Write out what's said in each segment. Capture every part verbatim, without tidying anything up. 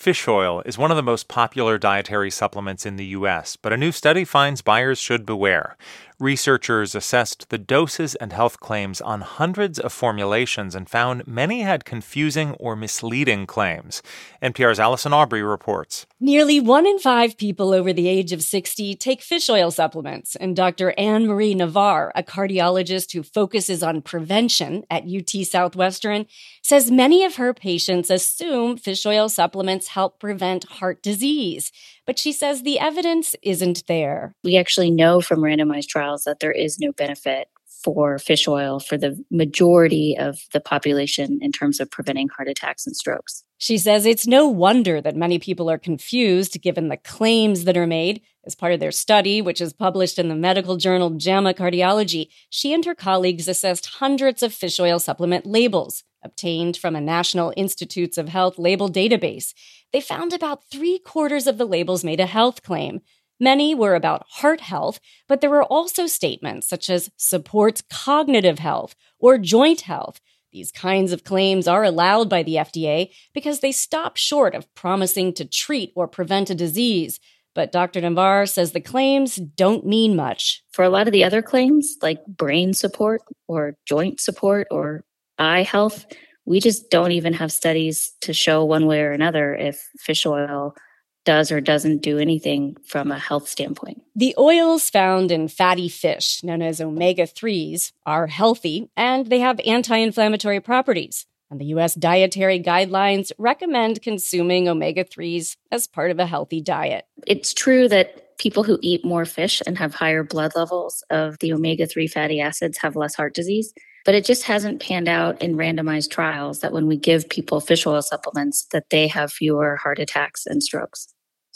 Fish oil is one of the most popular dietary supplements in the U S, but a new study finds buyers should beware. Researchers assessed the doses and health claims on hundreds of formulations and found many had confusing or misleading claims. N P R's Allison Aubrey reports. Nearly one in five people over the age of sixty take fish oil supplements, and Doctor Anne-Marie Navarre, a cardiologist who focuses on prevention at U T Southwestern, says many of her patients assume fish oil supplements help prevent heart disease. But she says the evidence isn't there. We actually know from randomized trials that there is no benefit for fish oil for the majority of the population in terms of preventing heart attacks and strokes. She says it's no wonder that many people are confused given the claims that are made. As part of their study, which is published in the medical journal JAMA Cardiology, she and her colleagues assessed hundreds of fish oil supplement labels obtained from a National Institutes of Health label database. They found about three quarters of the labels made a health claim. Many were about heart health, but there were also statements such as supports cognitive health or joint health. These kinds of claims are allowed by the F D A because they stop short of promising to treat or prevent a disease. But Doctor Navarre says the claims don't mean much. For a lot of the other claims, like brain support or joint support or eye health, we just don't even have studies to show one way or another if fish oil does or doesn't do anything from a health standpoint. The oils found in fatty fish, known as omega threes, are healthy and they have anti-inflammatory properties. And the U S dietary guidelines recommend consuming omega threes as part of a healthy diet. It's true that people who eat more fish and have higher blood levels of the omega three fatty acids have less heart disease. But it just hasn't panned out in randomized trials that when we give people fish oil supplements, that they have fewer heart attacks and strokes.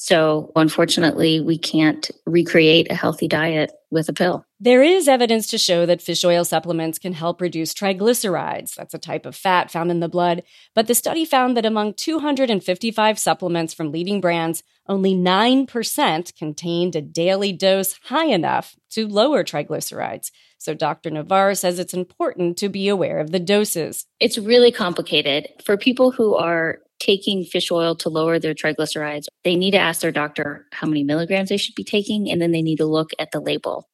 So unfortunately, we can't recreate a healthy diet with a pill. There is evidence to show that fish oil supplements can help reduce triglycerides. That's a type of fat found in the blood. But the study found that among two hundred fifty-five supplements from leading brands, only nine percent contained a daily dose high enough to lower triglycerides. So Doctor Navarre says it's important to be aware of the doses. It's really complicated. For people who are taking fish oil to lower their triglycerides, they need to ask their doctor how many milligrams they should be taking, and then they need to look at the label.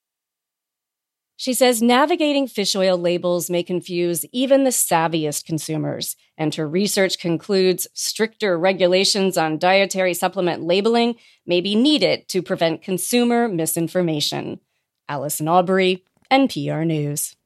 She says navigating fish oil labels may confuse even the savviest consumers, and her research concludes stricter regulations on dietary supplement labeling may be needed to prevent consumer misinformation. Allison Aubrey, N P R News.